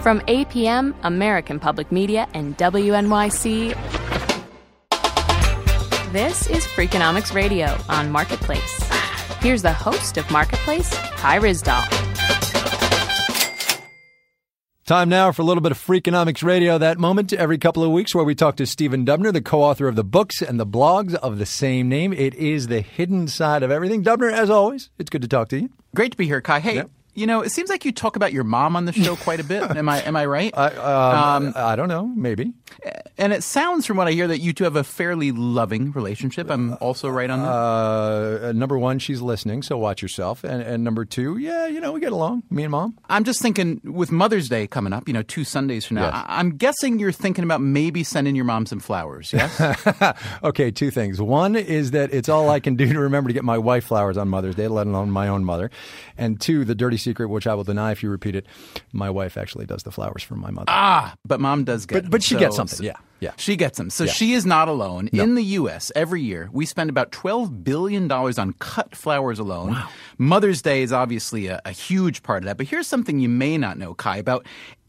From APM, American Public Media, and WNYC, this is Freakonomics Radio on Marketplace. Here's the host of Marketplace, Kai Ryssdal. Time now for a little bit of Freakonomics Radio, that moment every couple of weeks where we talk to Stephen Dubner, the co-author of the books and the blogs of the same name. It is the hidden side of everything. Dubner, as always, it's good to talk to you. Great to be here, Kai. Hey, You know, it seems like you talk about your mom on the show quite a bit. Am I right? I don't know. Maybe. And it sounds from what I hear that you two have a fairly loving relationship. I'm also right on that? Number one, she's listening, so watch yourself. And number two, we get along, me and Mom. I'm just thinking with Mother's Day coming up, 2 Sundays from now, Yes. I'm guessing you're thinking about maybe sending your mom some flowers, yes? Okay, 2 things. One is that it's all I can do to remember to get my wife flowers on Mother's Day, let alone my own mother. And 2, the dirty secret, which I will deny if you repeat it, my wife actually does the flowers for my mother. But Mom does get them. But she gets something, yeah. She gets them. So Yeah. she is not alone. No. In the U.S., every year, we spend about $12 billion on cut flowers alone. Wow. Mother's Day is obviously a huge part of that. But here's something you may not know, Kai. About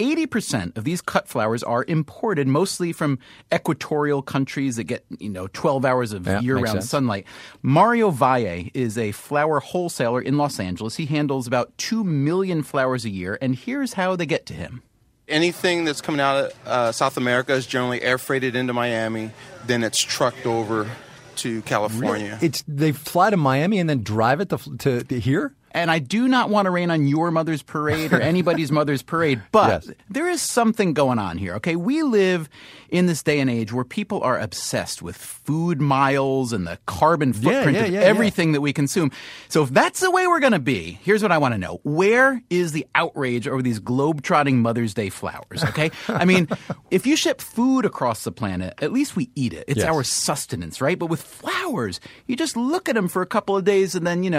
80% of these cut flowers are imported, mostly from equatorial countries that get, 12 hours of Yeah, year-round makes sense. sunlight. Mario Valle is a flower wholesaler in Los Angeles. He handles about 2 million flowers a year. And here's how they get to him. Anything that's coming out of South America is generally air freighted into Miami, then it's trucked over to California. They fly to Miami and then drive it to here? And I do not want to rain on your mother's parade or anybody's mother's parade, but Yes. there is something going on here, okay? We live in this day and age where people are obsessed with food miles and the carbon footprint of everything that we consume. So if that's the way we're going to be, here's what I want to know. Where is the outrage over these globe-trotting Mother's Day flowers, okay? I mean, if you ship food across the planet, at least we eat it. It's Yes. our sustenance, right? But with flowers, you just look at them for a couple of days and then,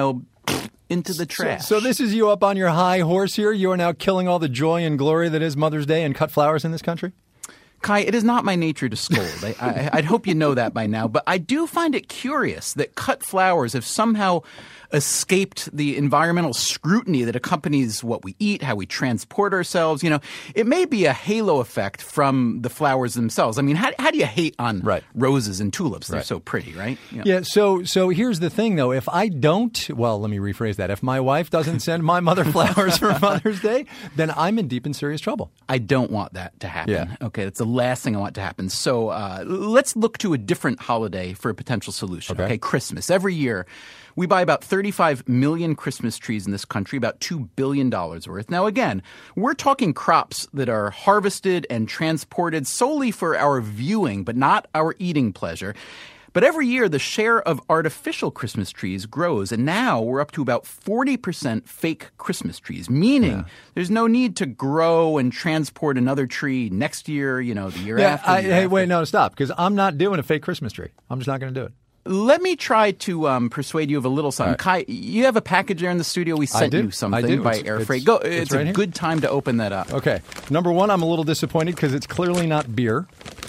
into the trash. So this is you up on your high horse here? You are now killing all the joy and glory that is Mother's Day and cut flowers in this country? Kai, it is not my nature to scold. I'd hope you know that by now. But I do find it curious that cut flowers have somehow escaped the environmental scrutiny that accompanies what we eat, how we transport ourselves. It may be a halo effect from the flowers themselves. I mean, how do you hate on roses and tulips? They're so pretty, right? Yeah, so here's the thing, though. If I don't, well, let me rephrase that. If my wife doesn't send my mother flowers for Mother's Day, then I'm in deep and serious trouble. I don't want that to happen. Yeah. Okay, that's the last thing I want to happen. So let's look to a different holiday for a potential solution. Okay, Christmas. Every year, we buy about 35 million Christmas trees in this country, about $2 billion worth. Now, again, we're talking crops that are harvested and transported solely for our viewing, but not our eating pleasure. But every year, the share of artificial Christmas trees grows, and now we're up to about 40% fake Christmas trees, meaning there's no need to grow and transport another tree next year, the year after. Hey, wait, no, stop, because I'm not doing a fake Christmas tree. I'm just not going to do it. Let me try to persuade you of a little something. Kai, you have a package there in the studio. We sent you something by air freight. Go. It's right a here. good time to open that up. Okay. Number one, I'm a little disappointed because it's clearly not beer.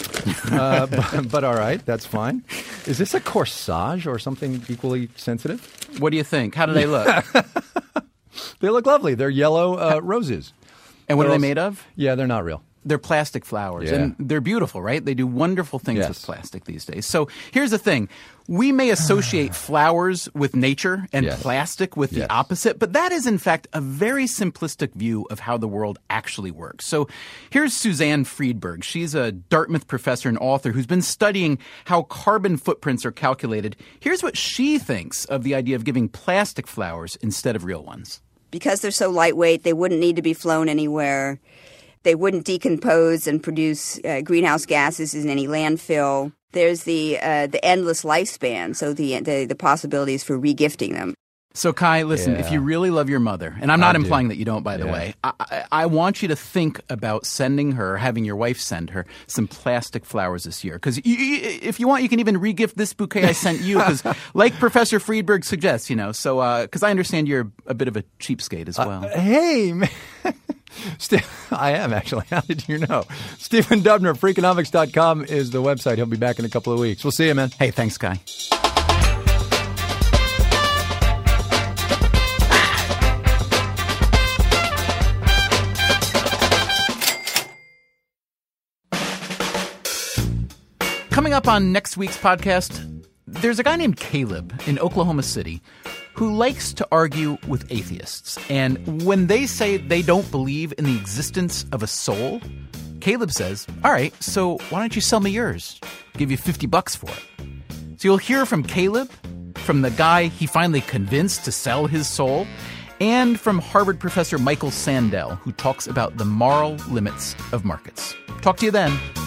But all right, that's fine. Is this a corsage or something equally sensitive? What do you think? How do they look? They look lovely. They're yellow roses. And what are they made of? Yeah, they're not real. They're plastic flowers, and they're beautiful, right? They do wonderful things with plastic these days. So here's the thing. We may associate flowers with nature and plastic with the opposite, but that is, in fact, a very simplistic view of how the world actually works. So here's Suzanne Friedberg. She's a Dartmouth professor and author who's been studying how carbon footprints are calculated. Here's what she thinks of the idea of giving plastic flowers instead of real ones. Because they're so lightweight, they wouldn't need to be flown anywhere. They wouldn't decompose and produce greenhouse gases in any landfill. There's the endless lifespan, so the possibilities for regifting them. So, Kai, listen, if you really love your mother, and I'm not implying that you don't, by the way, I want you to think about sending her, having your wife send her, some plastic flowers this year. Because if you want, you can even regift this bouquet I sent you, because like Professor Friedberg suggests, so because I understand you're a bit of a cheapskate as well. Hey, man. I am, actually. How did you know? Stephen Dubner, Freakonomics.com is the website. He'll be back in a couple of weeks. We'll see you, man. Hey, thanks, Kai. Coming up on next week's podcast, there's a guy named Caleb in Oklahoma City who likes to argue with atheists. And when they say they don't believe in the existence of a soul, Caleb says, all right, so why don't you sell me yours? Give you $50 for it. So you'll hear from Caleb, from the guy he finally convinced to sell his soul, and from Harvard professor Michael Sandel, who talks about the moral limits of markets. Talk to you then.